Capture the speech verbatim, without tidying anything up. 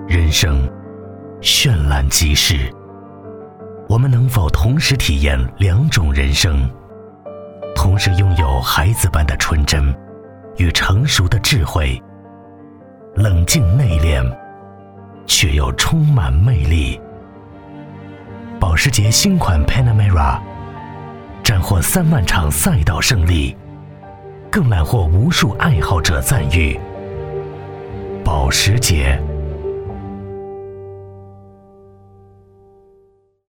人生绚烂即逝，我们能否同时体验两种人生，同时拥有孩子般的纯真与成熟的智慧，冷静内敛却又充满魅力。保时捷新款 Panamera 斩获三万场赛道胜利，更揽获无数爱好者赞誉。保时捷